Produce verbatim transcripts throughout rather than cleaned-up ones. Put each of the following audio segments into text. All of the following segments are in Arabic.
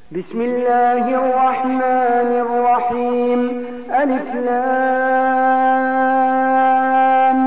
بسم الله الرحمن الرحيم. ألف لام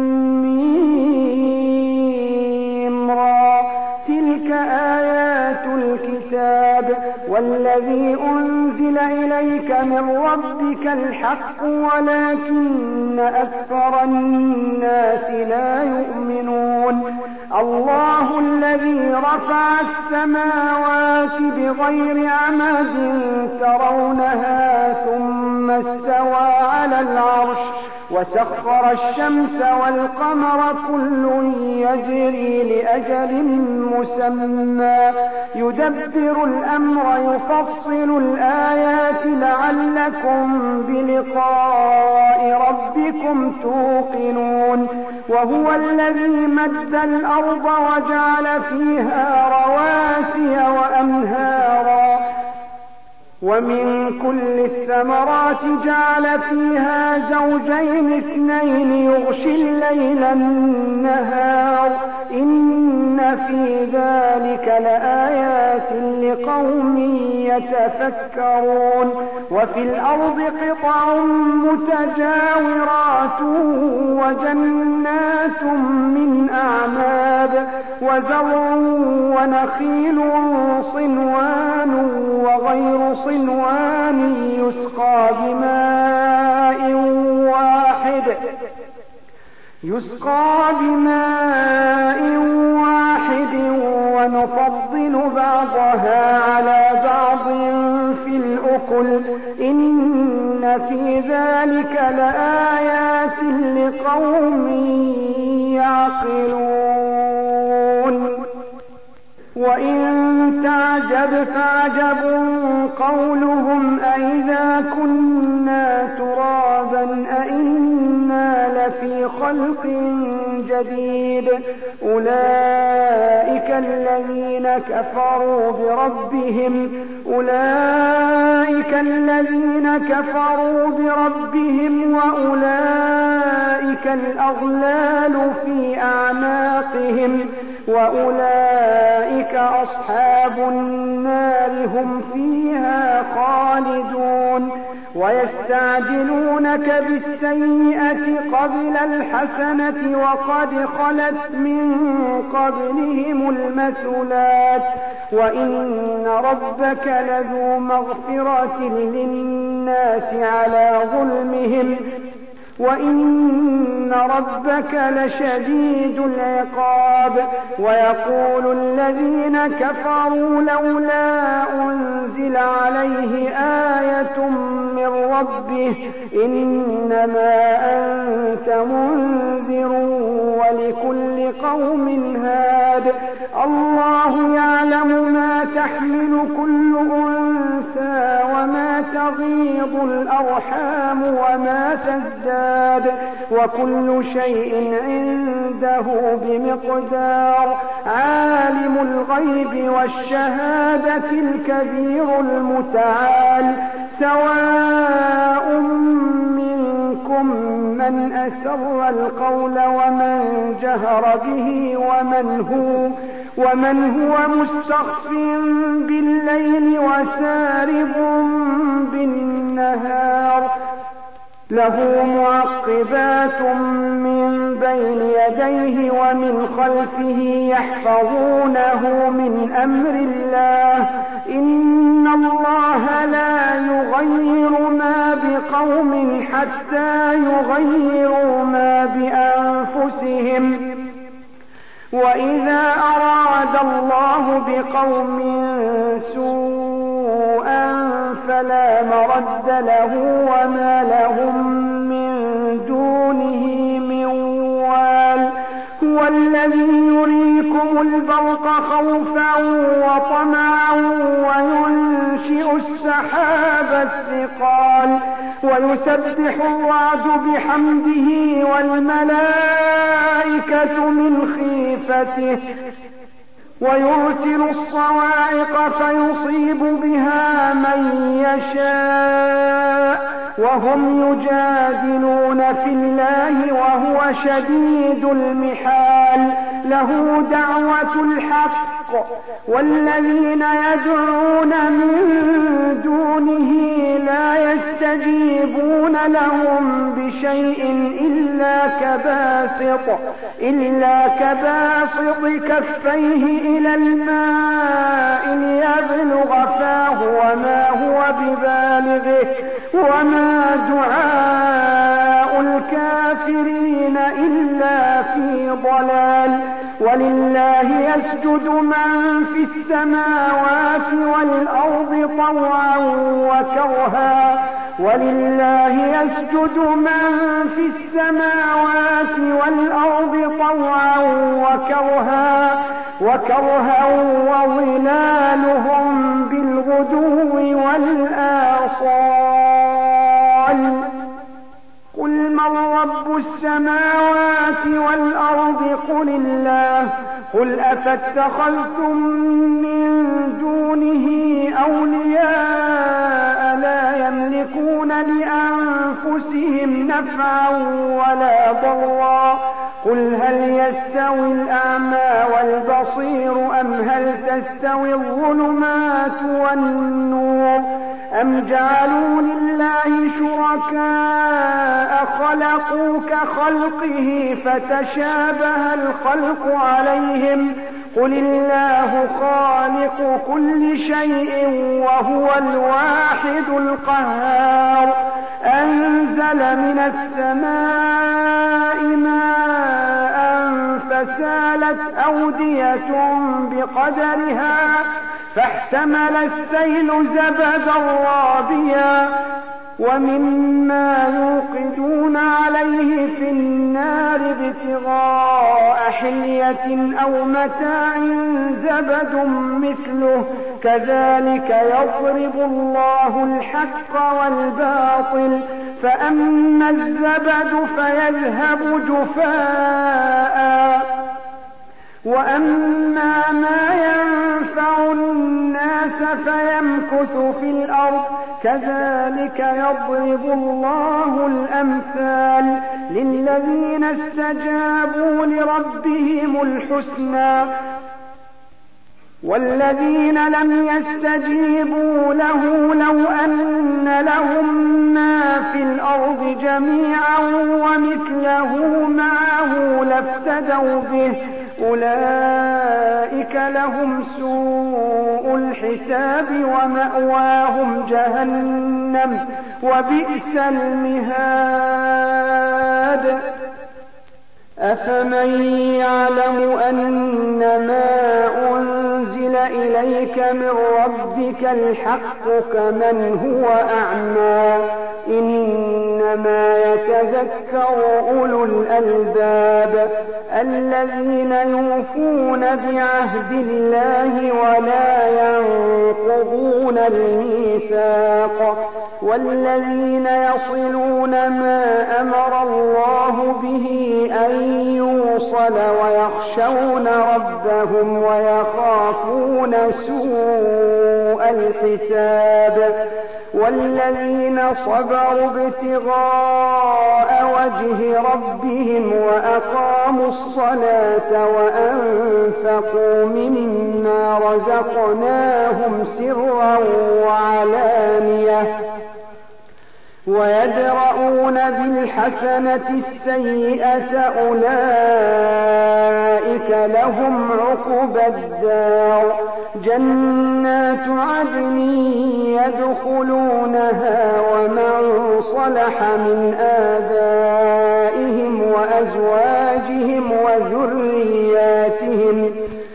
ميم را. تلك آيات الكتاب والذي أنزل إليك من ربك الحق ولكن أكثر الناس لا يؤمنون. الله الذي رفع السماوات بغير عمد ترونها ثم استوى على العرش وسخر الشمس والقمر كل يجري لأجل مسمى يدبر الأمر يفصل الآيات لعلكم بلقاء ربكم توقنون. وهو الذي مد الأرض وجعل فيها رواسي وأنهارا ومن كل الثمرات جعل فيها زوجين اثنين يغشي الليل النهار إن في ذلك لآيات لقوم يتفكرون. وفي الأرض قطع متجاورات وجنات من أعناب وزرع ونخيل صنوان وغير صنوان يسقى بماء واحد يسقى بماء واحد ونفضل بعضها على بعض في الأكل إن في ذلك لآيات لقوم يعقلون. وإن تعجب فعجب قولهم أئذا كنا ترابا أئنا لفي خلق جديد أولئك الذين كفروا بربهم أولئك الذين كفروا بربهم وأولئك الأغلال في أعناقهم وأولئك أصحاب النار هم فيها خالدون. ويستعجلونك بالسيئة قبل الحسنة وقد خلت من قبلهم المثلات وإن ربك لذو مغفرة للناس على ظلمهم وإن ربك لشديد العقاب. ويقول الذين كفروا لولا أنزل عليه آية من ربه إنما أنت منذر ولكل قوم هاد. الله يعلم ما تحمل كل أنثى وما تغيض الأرحام وما تزداد وكل شيء عنده بمقدار. عالم الغيب والشهادة الكبير المتعال. سواء منكم من أسر القول ومن جهر به ومن هو ومن هو مستخف بالليل وسارب بالنهار له معقبات من بين يديه ومن خلفه يحفظونه من أمر الله إن الله لا يغير ما بقوم حتى يغيروا ما بأنفسهم وإذا أراد الله بقوم سوءا فلا مرد له وما لهم من دونه من وال. هو الذي يريكم البرق خوفا وطمعا وينشئ السحاب الثقال ويسبح الرعد بحمده والملائكة من خيفته ويرسل الصواعق فيصيب بها من يشاء وهم يجادلون في الله وهو شديد المحال. له دعوة الحق والذين يدعون من يستجيبون لهم بشيء إلا كباسط إلا كباسط كفيه إلى الماء ليبلغ فاه وما هو ببالغه وما دعاء الكافرين إلا في ضلال. ولله يسجد من في السماوات والأرض طوعا وكرها ولله يسجد من في السماوات والأرض طوعا وكرها وكرها وظلالهم بالغدو والآصال. قل من رب السماوات والأرض قل الله. قل أفاتخذتم من دونه أولياء لا يملكون لأنفسهم نفعا ولا ضرا. قل هل يستوي الأعمى والبصير أم هل تستوي الظلمات والنور أم جعلوا لله شركاء خلقوا كخلقه فتشابه الخلق عليهم. قل الله خالق كل شيء وهو الواحد القهار. أنزل من السماء ماء فسالت أودية بقدرها فاحتمل السيل زبدا رابيا ومما يوقدون عليه في النار ابتغاء حلية أو متاع زبد مثله كذلك يضرب الله الحق والباطل. فأما الزبد فيذهب جفاء وأما ما ينفع الناس فيمكث في الأرض كذلك يضرب الله الأمثال للذين استجابوا لربهم الحسنى والذين لم يستجيبوا له لو أن لهم ما في الأرض جميعا ومثله معه لافتدوا به أولئك لهم سوء الحساب ومأواهم جهنم وبئس المهاد. أفمن يعلم أن ما أنزل إليك من ربك الحق كمن هو أعمى إنما يتذكر أولو الألباب الذين يوفون بعهد الله ولا ينقضون الميثاق والذين يصلون ما أمر الله به أن يوصل ويخشون ربهم ويخافون سوء الحساب والذين صبروا ابتغاء وجه ربهم وأقاموا الصلاة وأنفقوا مما رزقناهم سرا وعلانية ويدرؤون بالحسنة السيئة أولئك لهم عقبى الدار جنات عدن يدخلونها ومن صلح من آبائهم وأزواجهم وذرياتهم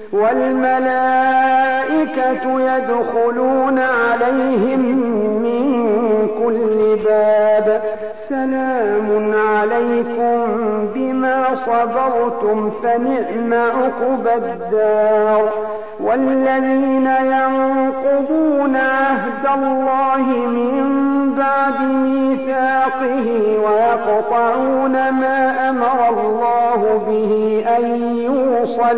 والملائكة يدخلون عليهم من كل باب سلام عليكم بما صبرتم فنعم عقبى الدار. والذين ينقضون عهد الله من بعد ميثاقه ويقطعون ما أمر الله به أن يوصل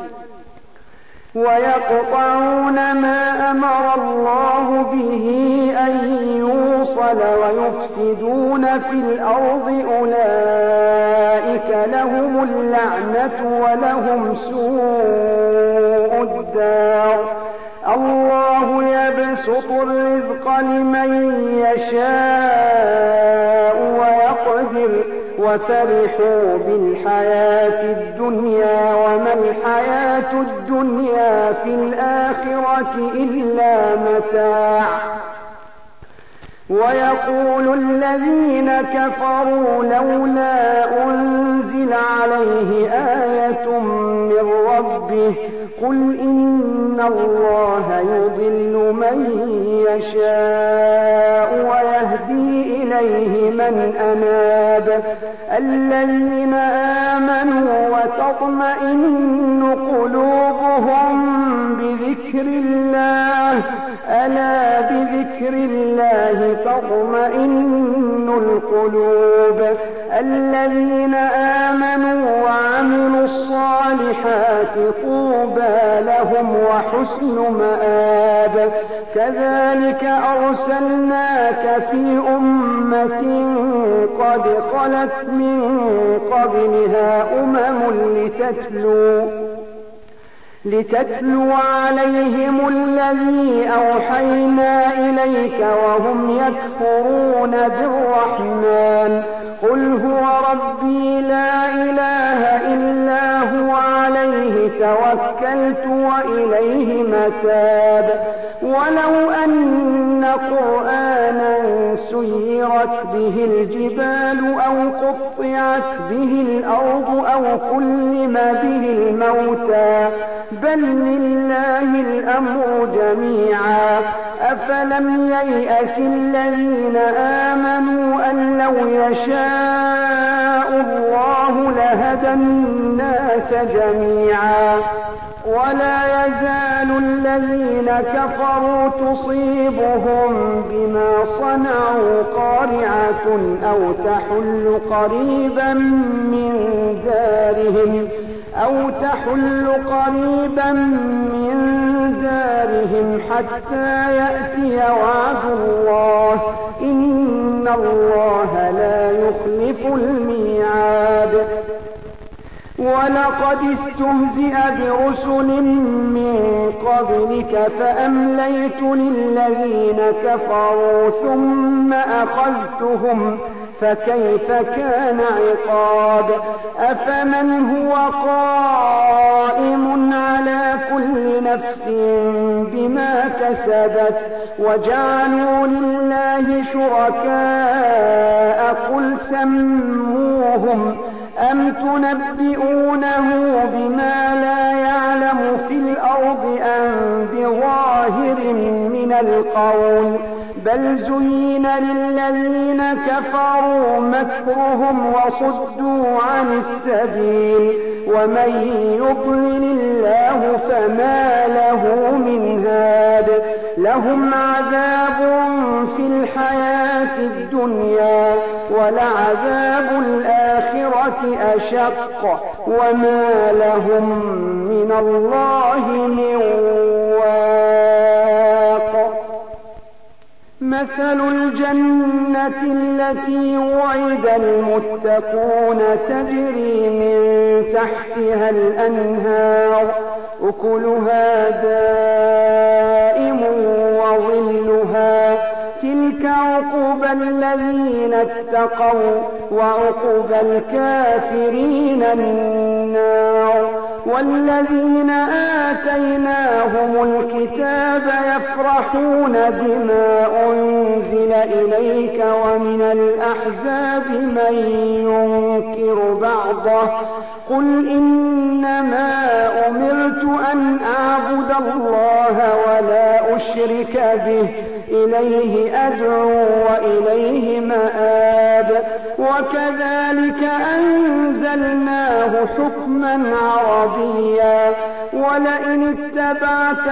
ويقطعون ما أمر الله به أن يوصل ويفسدون في الأرض أولئك لهم اللعنة ولهم سوء الدار. الله يبسط يبسط الرزق لمن يشاء ويقدر وفرحوا بالحياة الدنيا وما الحياة الدنيا في الآخرة إلا متاع. ويقول الذين كفروا لولا أنزل عليه آية من ربه قل إن الله يضل من يشاء ويهدي إليه من أناب. الذين آمنوا وتطمئن قلوبهم بذكر الله ألا بذكر الله تطمئن القلوب. الذين آمنوا وعملوا الصالحات طوبى لهم وحسن مآب. كذلك أرسلناك في أمة قد خلت من قبلها أمم لتتلو لتتلو عليهم الذي أوحينا إليك وهم يكفرون بالرحمن قل هو ربي لا إله إلا هو عليه توكلت وإليه متاب. ولو أن قرآنا سيرت به الجبال أو قطعت به الأرض أو كلم به الموتى بل لله الأمر جميعا. أفلم ييأس الذين آمنوا أن لو يشاء الله لهدى الناس جميعا. ولا يزال الذين كفروا تصيبهم بما صنعوا قارعة أو تحل قريبا من دارهم أو تحل قريبا من دارهم حتى يأتي وعد الله إن الله لا يخلف الميعاد. ولقد استهزئ برسل من قبلك فأمليت للذين كفروا ثم أخذتهم فكيف كان عقاب. أفمن هو قائم على كل نفس بما كسبت وجعلوا لله شركاء قل سموهم أم تنبئونه بما لا يعلم في الأرض أم بظاهر من القول بل زين للذين كفروا مكرهم وصدوا عن السبيل ومن يضلل الله فما له من هاد. لهم عذاب في الحياة الدنيا ولعذاب الآخرة أشق وما لهم من الله من واق. مثل الجنة التي وعد المتقون تجري من تحتها الأنهار أكلها دائم وظلها تلك عقبى الذين اتقوا وعقبى الكافرين النار. والذين آتيناهم الكتاب يفرحون بما أنزل إليك ومن الأحزاب من ينكر بعضه قل إنما أمرت أن أعبد الله ولا أشرك به إليه أدعو وإليه مآب. وكذلك أنزلناه حكما عربيا ولئن اتبعت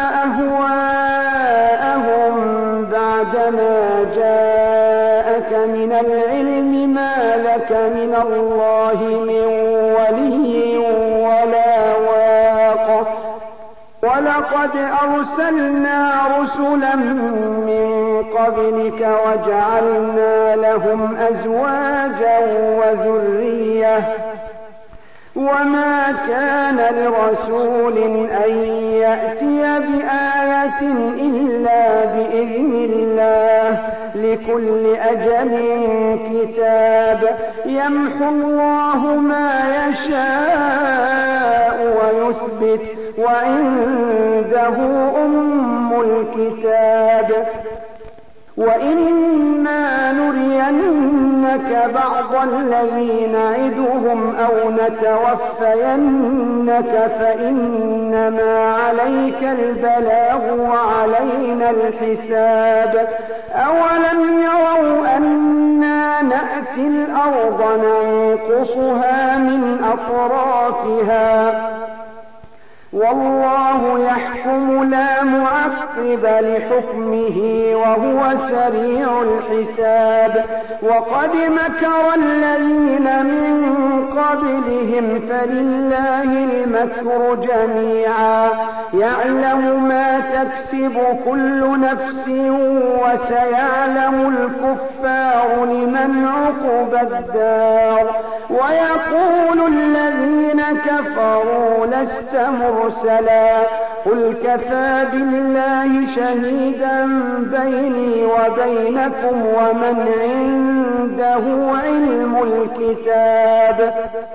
أهواءهم بعدما جاءك من العلم ما لك من الله من ولي ولا واق. ولقد أرسلنا رسلا من قبلك وجعلنا لهم أزواجا وذرية وما كان لرسول أن يأتي بآية إلا بإذن الله لكل أجل كتاب يمحو الله ما يشاء ويثبت وعنده أم الكتاب وإما نرينك بعض الذي نعدهم أو نتوفينك فإنما عليك البلاغ وعلينا الحساب أولم يروا أنا نأتي الأرض ننقصها من أطرافها والله يحكم لا معقب لحكمه وهو سريع الحساب وقد مكر الذين من قبلهم فلله المكر جميعا يعلم ما تكسب كل نفس وسيعلم الكفار لمن عقبى الدار ويقول الذين كفروا لست مرسلا قل كفى بالله شهيدا بيني وبينكم ومن عنده علم الكتاب